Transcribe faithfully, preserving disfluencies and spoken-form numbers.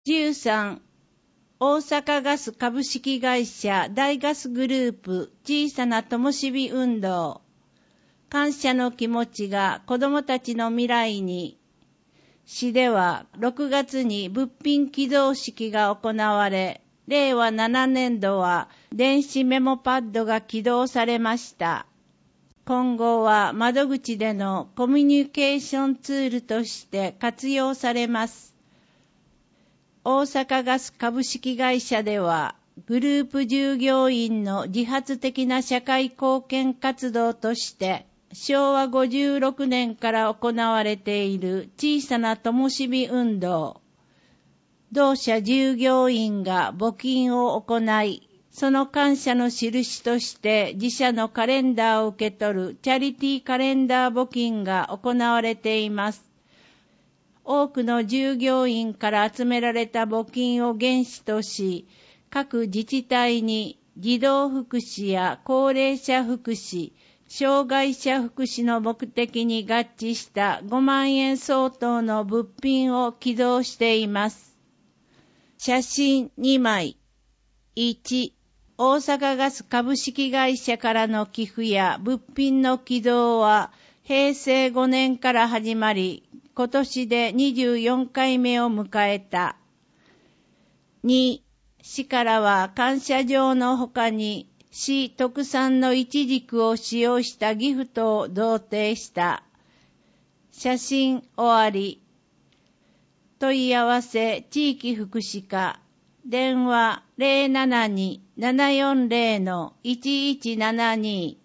じゅうさん、大阪ガス株式会社大ガスグループ小さな灯火運動。感謝の気持ちが子どもたちの未来に。市ではろくがつに物品寄贈式が行われ、れいわななねんどは電子メモパッドが起動されました。今後は窓口でのコミュニケーションツールとして活用されます。大阪ガス株式会社では、グループ従業員の自発的な社会貢献活動として、しょうわごじゅうろくねんから行われている小さな灯火運動。同社従業員が募金を行い、その感謝の印として自社のカレンダーを受け取るチャリティーカレンダー募金が行われています。多くの従業員から集められた募金を原資とし、各自治体に児童福祉や高齢者福祉、障害者福祉の目的に合致したごまんえん相当の物品を寄贈しています。写真にまい。いち、大阪ガス株式会社からの寄付や物品の寄贈はへいせいごねんから始まり、今年でにじゅうよんかいめを迎えた。に、市からは感謝状の他に市特産のイチジクを使用したギフトを贈呈した。写真終わり。問い合わせ地域福祉課。電話 ゼロななに ななよんゼロ のいちいちななに